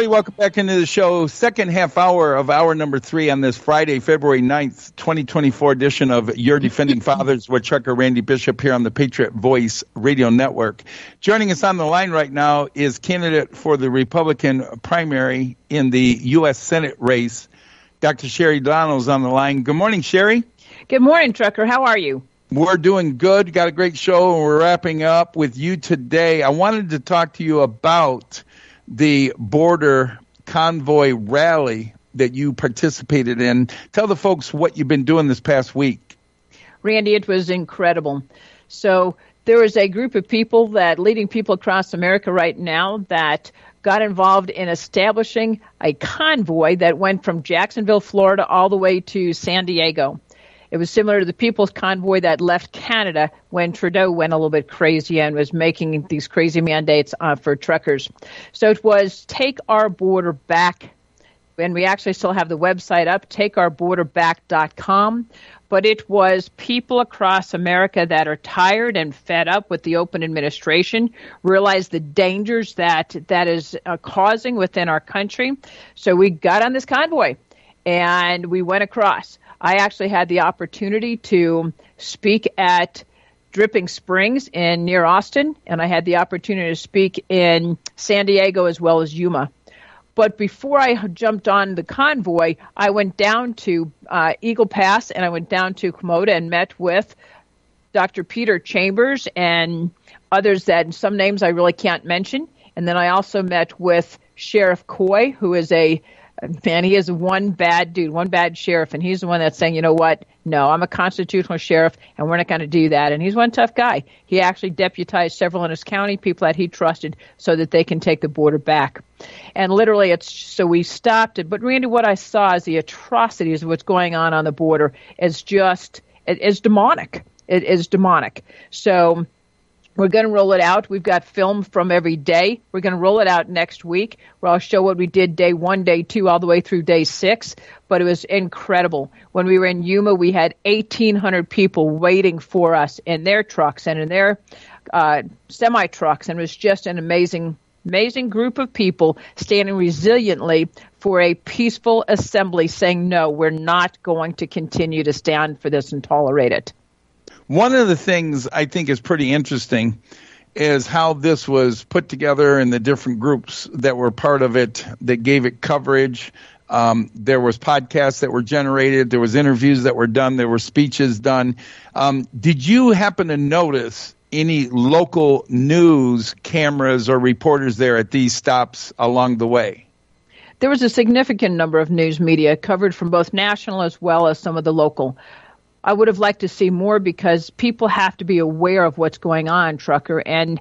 everybody. Welcome back into the show. Second half hour of hour number 3 on this Friday, February 9th, 2024 edition of Your Defending Fathers with Trucker Randy Bishop here on the Patriot Voice Radio Network. Joining us on the line right now is candidate for the Republican primary in the U.S. Senate race. Dr. Sherry Donald's on the line. Good morning, Sherry. Good morning, Trucker. How are you? We're doing good. Got a great show, and we're wrapping up with you today. I wanted to talk to you about the border convoy rally that you participated in. Tell the folks what you've been doing this past week. Randy, it was incredible. So there is a group of people leading people across America right now that got involved in establishing a convoy that went from Jacksonville, Florida, all the way to San Diego. It was similar to the People's Convoy that left Canada when Trudeau went a little bit crazy and was making these crazy mandates for truckers. So it was Take Our Border Back, and we actually still have the website up, takeourborderback.com. But it was people across America that are tired and fed up with the open administration, realize the dangers that is causing within our country. So we got on this convoy, and we went across. I actually had the opportunity to speak at Dripping Springs near Austin, and I had the opportunity to speak in San Diego as well as Yuma. But before I jumped on the convoy, I went down to Eagle Pass, and I went down to Komoda and met with Dr. Peter Chambers and others that some names I really can't mention. And then I also met with Sheriff Coy, who is he is one bad dude, one bad sheriff, and he's the one that's saying, you know what, no, I'm a constitutional sheriff, and we're not going to do that. And he's one tough guy. He actually deputized several in his county, people that he trusted, so that they can take the border back. And literally, so we stopped it. But Randy, what I saw is the atrocities of what's going on the border is just, it is demonic. It is demonic. So we're going to roll it out. We've got film from every day. We're going to roll it out next week, where I'll show what we did day 1, day 2, all the way through day 6. But it was incredible. When we were in Yuma, we had 1,800 people waiting for us in their trucks and in their semi-trucks. And it was just an amazing group of people standing resiliently for a peaceful assembly, saying, no, we're not going to continue to stand for this and tolerate it. One of the things I think is pretty interesting is how this was put together and the different groups that were part of it that gave it coverage. There was podcasts that were generated. There was interviews that were done. There were speeches done. Did you happen to notice any local news cameras or reporters there at these stops along the way? There was a significant number of news media covered from both national as well as some of the local. I would have liked to see more because people have to be aware of what's going on, Trucker. And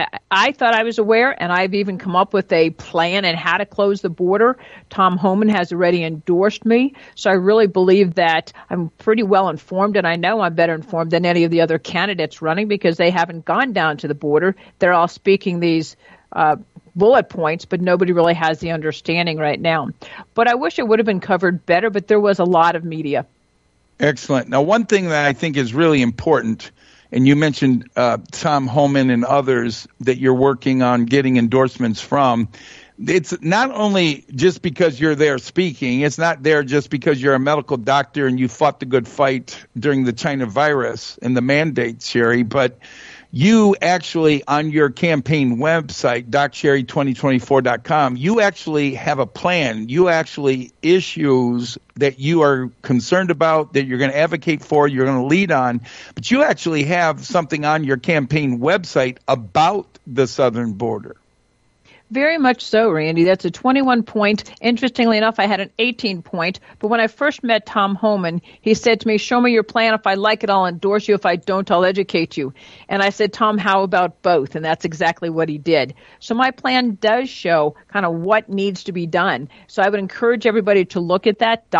I thought I was aware, and I've even come up with a plan on how to close the border. Tom Homan has already endorsed me. So I really believe that I'm pretty well informed, and I know I'm better informed than any of the other candidates running because they haven't gone down to the border. They're all speaking these bullet points, but nobody really has the understanding right now. But I wish it would have been covered better, but there was a lot of media. Excellent. Now, one thing that I think is really important, and you mentioned Tom Homan and others that you're working on getting endorsements from, it's not only just because you're there speaking, it's not there just because you're a medical doctor and you fought the good fight during the China virus and the mandates, Sherry, but you actually, on your campaign website, DocSherry2024.com, you actually have a plan. You actually issues that you are concerned about, that you're going to advocate for, you're going to lead on. But you actually have something on your campaign website about the southern border. Very much so, Randy. That's a 21-point. Interestingly enough, I had an 18-point. But when I first met Tom Homan, he said to me, show me your plan. If I like it, I'll endorse you. If I don't, I'll educate you. And I said, Tom, how about both? And that's exactly what he did. So my plan does show kind of what needs to be done. So I would encourage everybody to look at that,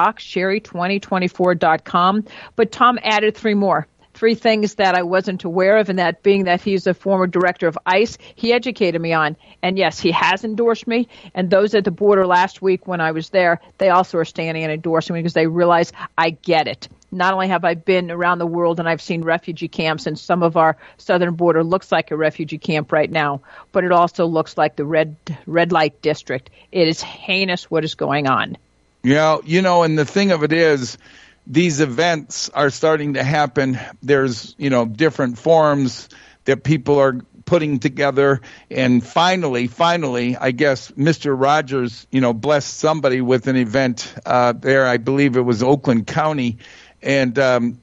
DocSherry2024.com. But Tom added 3 more. 3 things that I wasn't aware of, and that being that he's a former director of ICE, he educated me on. And yes, he has endorsed me. And those at the border last week when I was there, they also are standing and endorsing me because they realize I get it. not only have I been around the world and I've seen refugee camps, and some of our southern border looks like a refugee camp right now, but it also looks like the red light district. It is heinous what is going on. Yeah, and the thing of it is, these events are starting to happen. There's, different forums that people are putting together. And finally, I guess Mr. Rogers, blessed somebody with an event there. I believe it was Oakland County. And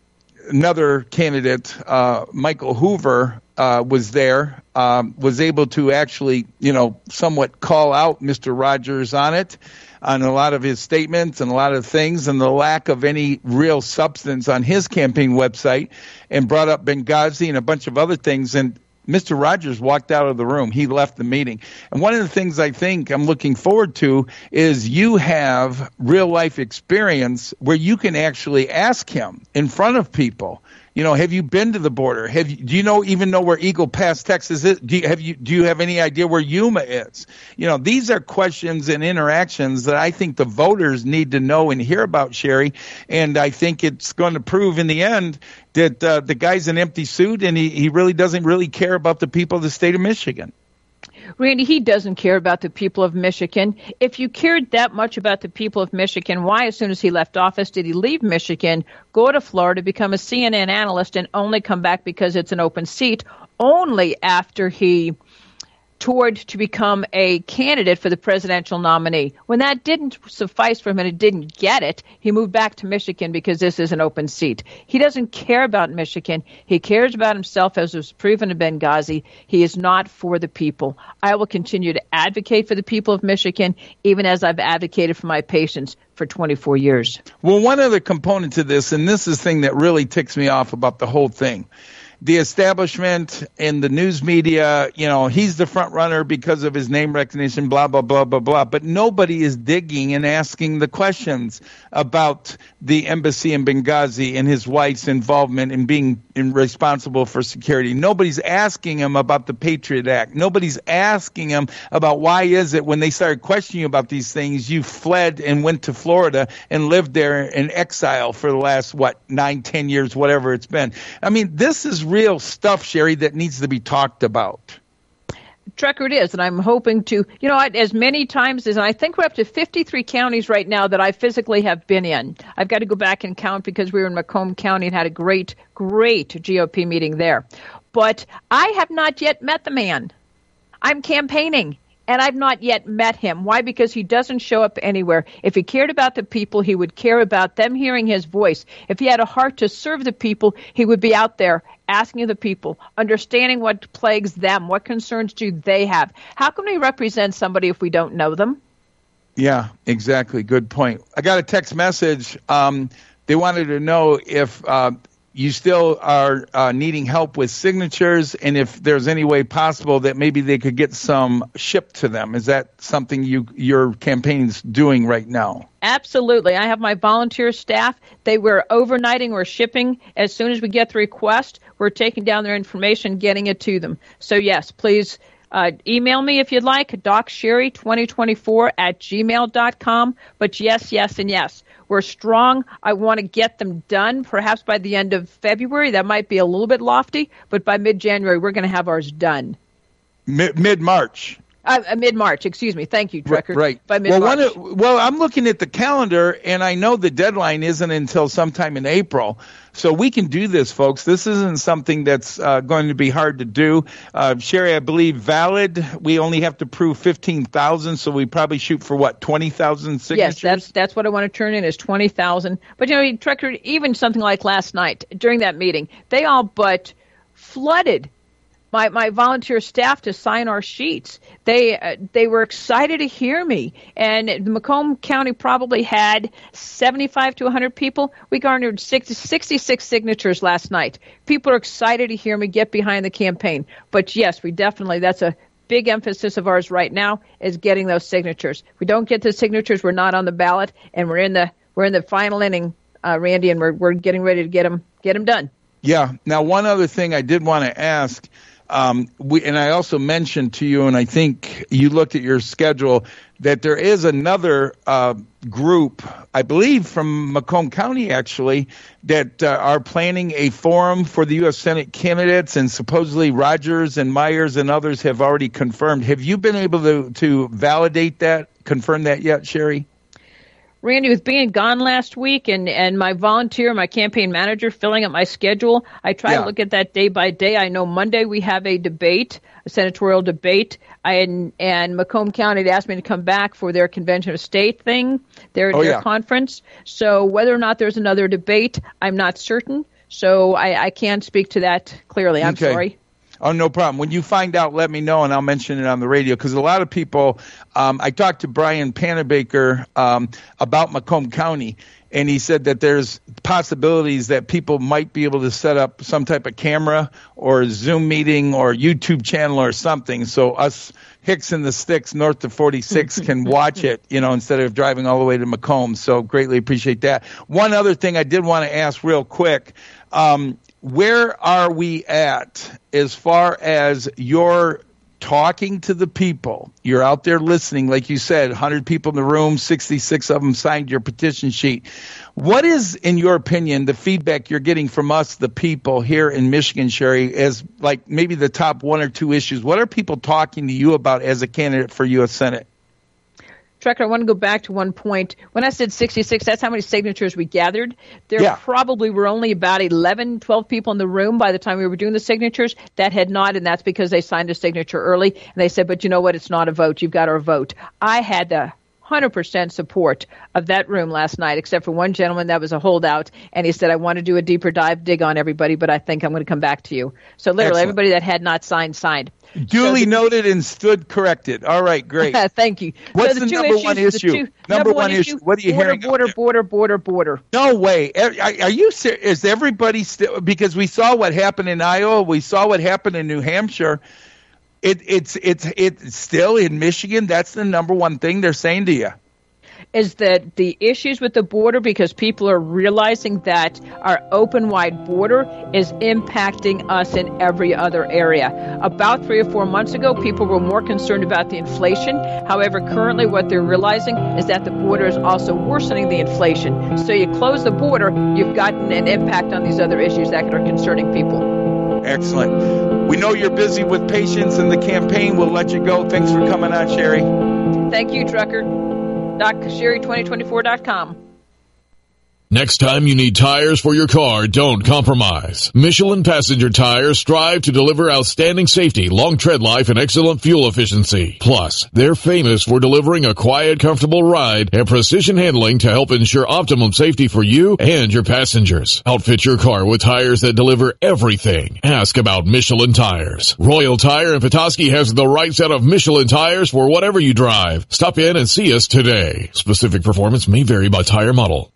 another candidate, Michael Hoover, was there, was able to actually, somewhat call out Mr. Rogers on it, on a lot of his statements and a lot of things, and the lack of any real substance on his campaign website, and brought up Benghazi and a bunch of other things. And Mr. Rogers walked out of the room. He left the meeting. And one of the things I think I'm looking forward to is you have real life experience where you can actually ask him in front of people. Have you been to the border? Do you even know where Eagle Pass, Texas is? Do you have any idea where Yuma is? These are questions and interactions that I think the voters need to know and hear about, Sherry. And I think it's going to prove in the end that the guy's an empty suit, and he really doesn't really care about the people of the state of Michigan. Randy, he doesn't care about the people of Michigan. If you cared that much about the people of Michigan, why, as soon as he left office, did he leave Michigan, go to Florida, become a CNN analyst, and only come back because it's an open seat, only after he toured to become a candidate for the presidential nominee? When that didn't suffice for him and he didn't get it, he moved back to Michigan because this is an open seat. He doesn't care about Michigan. He cares about himself, as was proven in Benghazi. He is not for the people. I will continue to advocate for the people of Michigan, even as I've advocated for my patients for 24 years. Well, one other component to this, and this is the thing that really ticks me off about the whole thing, the establishment and the news media, he's the front runner because of his name recognition, blah, blah, blah, blah, blah. But nobody is digging and asking the questions about the embassy in Benghazi and his wife's involvement in being responsible for security. Nobody's asking him about the Patriot Act. Nobody's asking him about why is it when they started questioning you about these things, you fled and went to Florida and lived there in exile for the last, 9-10 years, whatever it's been. I mean, this is real stuff, Sherry, that needs to be talked about. Trekker, it is, and I'm hoping to, as many times as, and I think we're up to 53 counties right now that I physically have been in. I've got to go back and count because we were in Macomb County and had a great GOP meeting there. But I have not yet met the man. I'm campaigning, and I've not yet met him. Why? Because he doesn't show up anywhere. If he cared about the people, he would care about them hearing his voice. If he had a heart to serve the people, he would be out there asking the people, understanding what plagues them, what concerns do they have. How can we represent somebody if we don't know them? Yeah, exactly. Good point. I got a text message. They wanted to know if you still are needing help with signatures, and if there's any way possible that maybe they could get some shipped to them. Is that something your campaign's doing right now? Absolutely. I have my volunteer staff. They were overnighting or shipping. As soon as we get the request, we're taking down their information, getting it to them. So, yes, please email me if you'd like, DocSherry2024@gmail.com. But yes, and yes. We're strong. I want to get them done perhaps by the end of February. That might be a little bit lofty, but by mid-January, we're going to have ours done. Mid-March. Mid-March, excuse me. Thank you, Trekker. Right. By mid-March. Well, I'm looking at the calendar, and I know the deadline isn't until sometime in April. So we can do this, folks. This isn't something that's going to be hard to do. Sherry, I believe valid. We only have to prove 15,000, so we probably shoot for, 20,000 signatures? Yes, that's what I want to turn in is 20,000. But, Trekker, even something like last night during that meeting, they all but flooded my volunteer staff to sign our sheets. They were excited to hear me. And the Macomb County probably had 75 to 100 people. We garnered 66 signatures last night. People are excited to hear me get behind the campaign. But yes, that's a big emphasis of ours right now is getting those signatures. If we don't get the signatures, we're not on the ballot, and we're in the final inning, Randy, and we're getting ready to get them done. Yeah. Now, one other thing I did want to ask. And I also mentioned to you, and I think you looked at your schedule, that there is another group, I believe from Macomb County actually, that are planning a forum for the U.S. Senate candidates, and supposedly Rogers and Myers and others have already confirmed. Have you been able to validate that, confirm that yet, Sherry? Randy, with being gone last week and my volunteer, my campaign manager filling up my schedule, I try to look at that day by day. I know Monday we have a debate, a senatorial debate, and Macomb County had asked me to come back for their Convention of State thing, their conference. So whether or not there's another debate, I'm not certain. So I can't speak to that clearly. I'm sorry. Oh, no problem. When you find out, let me know, and I'll mention it on the radio. Because a lot of people, I talked to Brian Panabaker about Macomb County, and he said that there's possibilities that people might be able to set up some type of camera or a Zoom meeting or YouTube channel or something, so us Hicks and the Sticks north of 46 can watch it, instead of driving all the way to Macomb. So greatly appreciate that. One other thing I did want to ask real quick. Where are we at as far as your talking to the people? You're out there listening, like you said, 100 people in the room, 66 of them signed your petition sheet. What is, in your opinion, the feedback you're getting from us, the people here in Michigan, Sherry, as like maybe the top one or two issues? What are people talking to you about as a candidate for U.S. Senate? Trucker, I want to go back to one point. When I said 66, that's how many signatures we gathered. There probably were only about 11, 12 people in the room by the time we were doing the signatures that had not, and that's because they signed a signature early. And they said, but you know what? It's not a vote. You've got our vote. I had the 100% support of that room last night, except for one gentleman that was a holdout, and he said, I want to do a deeper dig on everybody, but I think I'm going to come back to you. So literally everybody that had not signed. Duly noted and stood corrected. All right, great. Thank you. What's the number one issue? Number one issue. What are you hearing? Border. No way. Are you serious? Is everybody still? Because we saw what happened in Iowa. We saw what happened in New Hampshire. It's still in Michigan. That's the number one thing they're saying to you. Is that the issues with the border, because people are realizing that our open wide border is impacting us in every other area. About 3 or 4 months ago, people were more concerned about the inflation. However, currently what they're realizing is that the border is also worsening the inflation. So you close the border, you've gotten an impact on these other issues that are concerning people. Excellent. We know you're busy with patients in the campaign. We'll let you go. Thanks for coming on, Sherry. Thank you, Trucker. DocSherry2024.com. Next time you need tires for your car, don't compromise. Michelin Passenger Tires strive to deliver outstanding safety, long tread life, and excellent fuel efficiency. Plus, they're famous for delivering a quiet, comfortable ride and precision handling to help ensure optimum safety for you and your passengers. Outfit your car with tires that deliver everything. Ask about Michelin Tires. Royal Tire in Petoskey has the right set of Michelin tires for whatever you drive. Stop in and see us today. Specific performance may vary by tire model.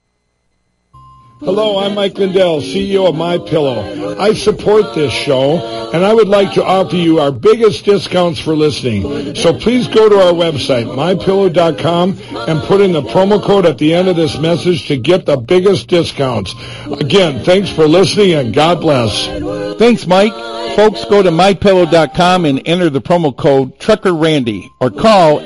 Hello, I'm Mike Lindell, CEO of MyPillow. I support this show, and I would like to offer you our biggest discounts for listening. So please go to our website, MyPillow.com, and put in the promo code at the end of this message to get the biggest discounts. Again, thanks for listening, and God bless. Thanks, Mike. Folks, go to MyPillow.com and enter the promo code TruckerRandy or call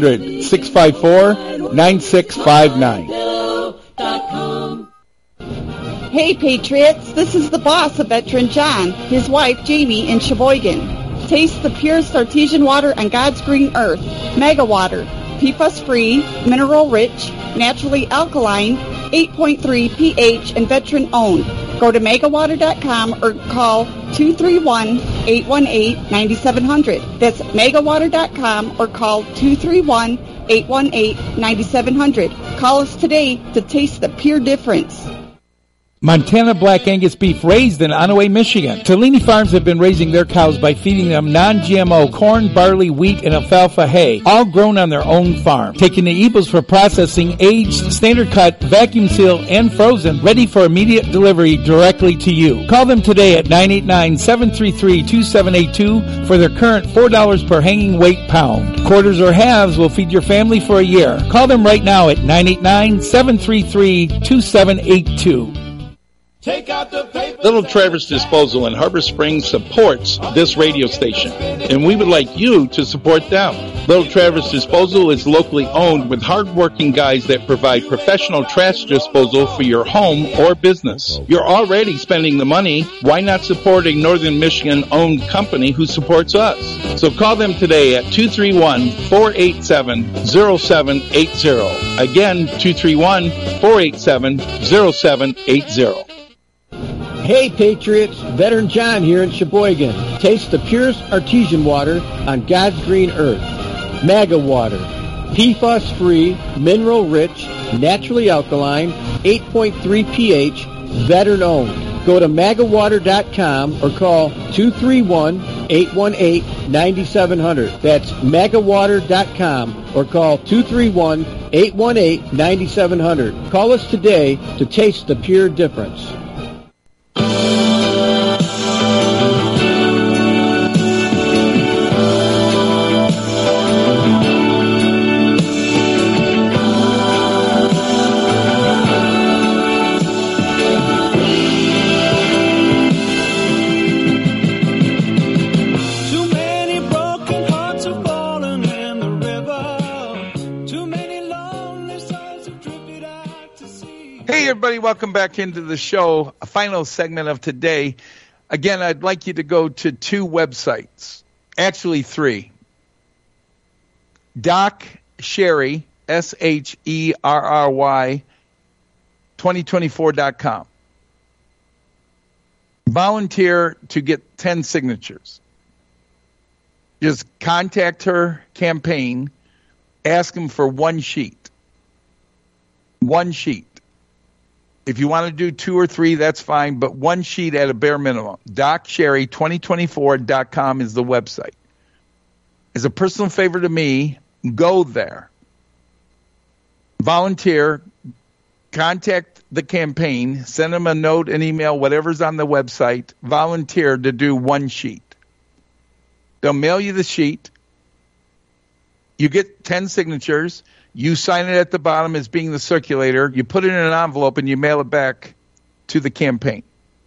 800-654-9659. Hey, Patriots, this is the boss of Veteran John, his wife Jamie in Sheboygan. Taste the purest artesian water on God's green earth, Mega Water, PFAS-free, mineral-rich, naturally alkaline, 8.3 pH, and veteran-owned. Go to megawater.com or call 231-818-9700. That's megawater.com or call 231-818-9700. Call us today to taste the pure difference. Montana Black Angus beef raised in Onaway, Michigan. Tellini Farms have been raising their cows by feeding them non-GMO corn, barley, wheat, and alfalfa hay, all grown on their own farm. Taking the eagles for processing, aged, standard cut, vacuum sealed, and frozen, ready for immediate delivery directly to you. Call them today at 989-733-2782 for their current $4 per hanging weight pound. Quarters or halves will feed your family for a year. Call them right now at 989-733-2782. Take out the paper. Little Traverse Disposal in Harbor Springs supports this radio station, and we would like you to support them. Little Traverse Disposal is locally owned with hardworking guys that provide professional trash disposal for your home or business. You're already spending the money. Why not support a Northern Michigan-owned company who supports us? So call them today at 231-487-0780. Again, 231-487-0780. Hey Patriots, Veteran John here in Sheboygan. Taste the purest artesian water on God's green earth. Maga water. PFAS-free, mineral-rich, naturally alkaline, 8.3 pH, veteran-owned. Go to magawater.com or call 231-818-9700. That's magawater.com or call 231-818-9700. Call us today to taste the pure difference. Hey, everybody, welcome back into the show. A final segment of today. Again, I'd like you to go to two websites, actually three. Doc Sherry, SHERRY, 2024.com. Volunteer to get 10 signatures. Just contact her campaign, ask them for one sheet. One sheet. If you want to do 2 or 3, that's fine, but one sheet at a bare minimum. DocSherry2024.com is the website. As a personal favor to me, go there. Volunteer. Contact the campaign. Send them a note, an email, whatever's on the website. Volunteer to do one sheet. They'll mail you the sheet. You get 10 signatures. You sign it at the bottom as being the circulator. You put it in an envelope and you mail it back to the campaign.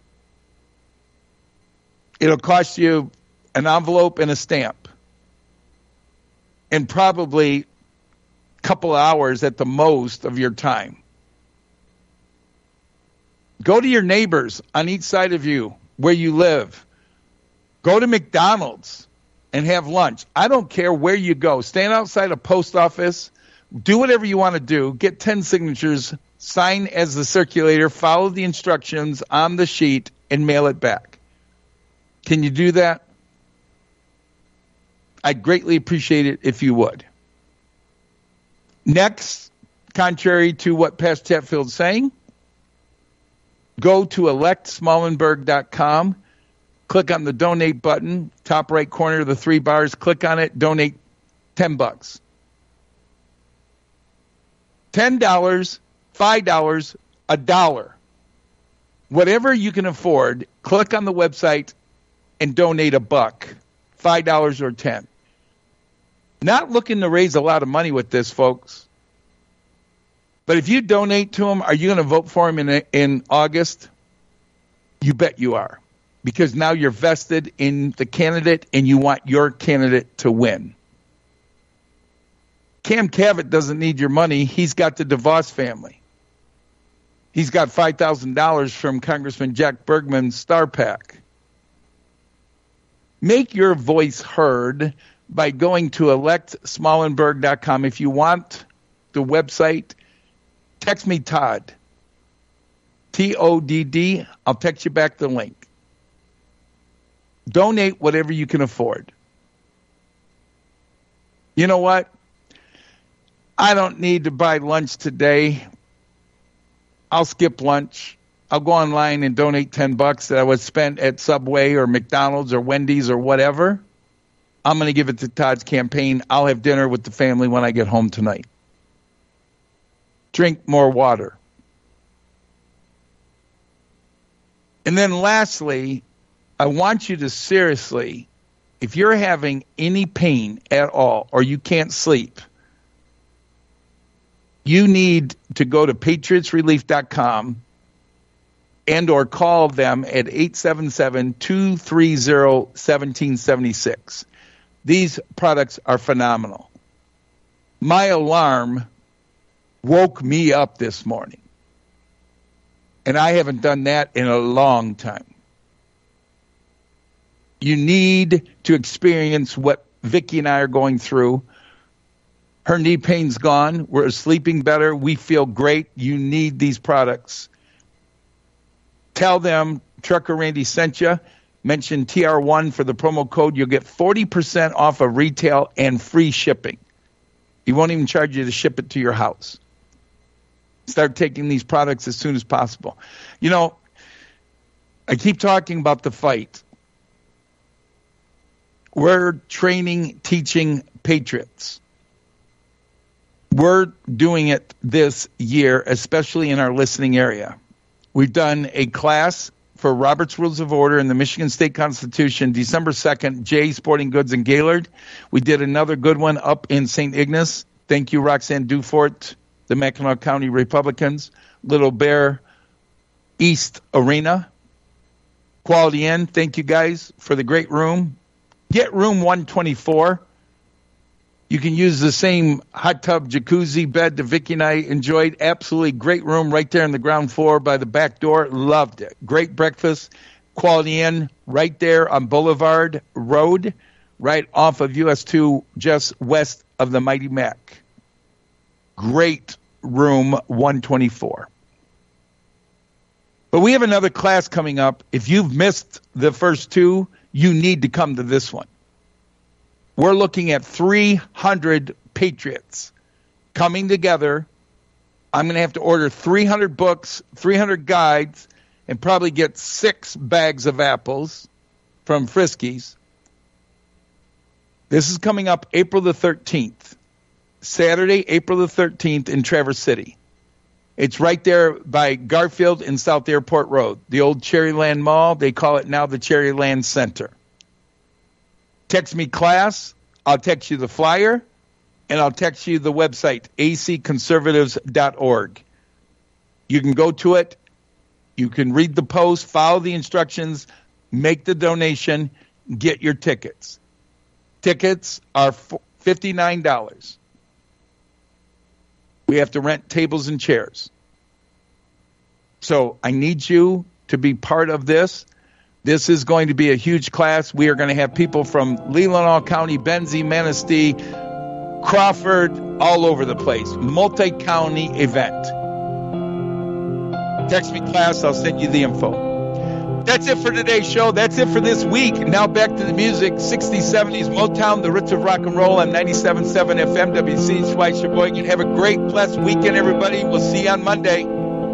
It'll cost you an envelope and a stamp. And probably a couple of hours at the most of your time. Go to your neighbors on each side of you where you live. Go to McDonald's and have lunch. I don't care where you go. Stand outside a post office. Do whatever you want to do. Get 10 signatures, sign as the circulator, follow the instructions on the sheet, and mail it back. Can you do that? I'd greatly appreciate it if you would. Next, contrary to what Pastor Chatfield's saying, go to electsmallenberg.com, click on the donate button, top right corner of the 3 bars, click on it, donate $10. $10, $5, $1. Whatever you can afford, click on the website and donate $1, $5 or $10. Not looking to raise a lot of money with this, folks. But if you donate to him, are you going to vote for him in August? You bet you are. Because now you're vested in the candidate and you want your candidate to win. Cam Cavett doesn't need your money. He's got the DeVos family. He's got $5,000 from Congressman Jack Bergman's Star PAC. Make your voice heard by going to electsmallenberg.com. If you want the website, text me Todd. TODD. I'll text you back the link. Donate whatever you can afford. You know what? I don't need to buy lunch today. I'll skip lunch. I'll go online and donate $10 that I would spend at Subway or McDonald's or Wendy's or whatever. I'm going to give it to Todd's campaign. I'll have dinner with the family when I get home tonight. Drink more water. And then lastly, I want you to seriously, if you're having any pain at all or you can't sleep, you need to go to patriotsrelief.com and or call them at 877-230-1776. These products are phenomenal. My alarm woke me up this morning, and I haven't done that in a long time. You need to experience what Vicki and I are going through. Her knee pain's gone. We're sleeping better. We feel great. You need these products. Tell them Trucker Randy sent you. Mention TR1 for the promo code. You'll get 40% off of retail and free shipping. He won't even charge you to ship it to your house. Start taking these products as soon as possible. You know, I keep talking about the fight. We're training, teaching patriots. We're doing it this year, especially in our listening area. We've done a class for Robert's Rules of Order in the Michigan State Constitution, December 2nd, Jay Sporting Goods in Gaylord. We did another good one up in St. Ignace. Thank you, Roxanne Dufort, the Mackinac County Republicans. Little Bear East Arena. Quality Inn, thank you guys for the great room. Get room 124. You can use the same hot tub jacuzzi bed that Vicki and I enjoyed. Absolutely great room right there on the ground floor by the back door. Loved it. Great breakfast. Quality Inn right there on Boulevard Road, right off of US 2, just west of the Mighty Mac. Great room 124. But we have another class coming up. If you've missed the first two, you need to come to this one. We're looking at 300 patriots coming together. I'm going to have to order 300 books, 300 guides, and probably get 6 bags of apples from Friskies. This is coming up April the 13th, Saturday, April the 13th in Traverse City. It's right there by Garfield and South Airport Road, the old Cherryland Mall. They call it now the Cherryland Center. Text me class, I'll text you the flyer, and I'll text you the website, acconservatives.org. You can go to it, you can read the post, follow the instructions, make the donation, get your tickets. Tickets are $59. We have to rent tables and chairs. So I need you to be part of this. This is going to be a huge class. We are going to have people from Leelanau County, Benzie, Manistee, Crawford, all over the place. Multi-county event. Text me class. I'll send you the info. That's it for today's show. That's it for this week. Now back to the music. 60s, 70s, Motown, the roots of rock and roll on 97.7 FM, WCHY Sheboygan. Have a great, blessed weekend, everybody. We'll see you on Monday.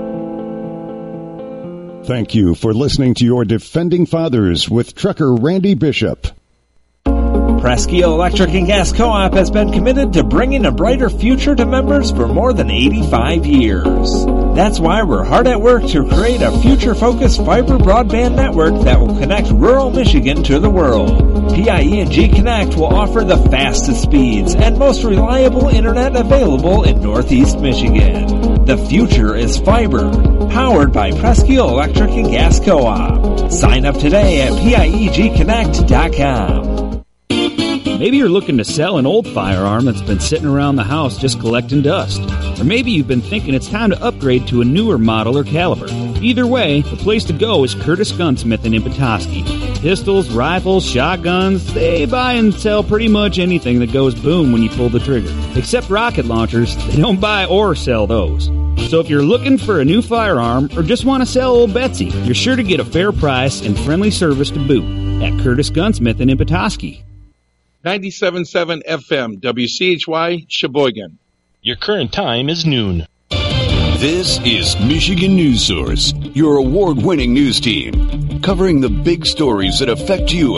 Thank you for listening to your Defending Fathers with Trucker Randy Bishop. Presque Electric and Gas Co-op has been committed to bringing a brighter future to members for more than 85 years. That's why we're hard at work to create a future-focused fiber broadband network that will connect rural Michigan to the world. PIE&G Connect will offer the fastest speeds and most reliable internet available in Northeast Michigan. The future is fiber, powered by Presque Electric and Gas Co-op. Sign up today at PIEGconnect.com. Maybe you're looking to sell an old firearm that's been sitting around the house just collecting dust. Or maybe you've been thinking it's time to upgrade to a newer model or caliber. Either way, the place to go is Curtis Gunsmith in Petoskey. Pistols, rifles, shotguns, they buy and sell pretty much anything that goes boom when you pull the trigger. Except rocket launchers, they don't buy or sell those. So if you're looking for a new firearm or just want to sell old Betsy, you're sure to get a fair price and friendly service to boot at Curtis Gunsmith in Petoskey. 97.7 FM, WCHY, Sheboygan. Your current time is noon. This is Michigan News Source, your award-winning news team, covering the big stories that affect you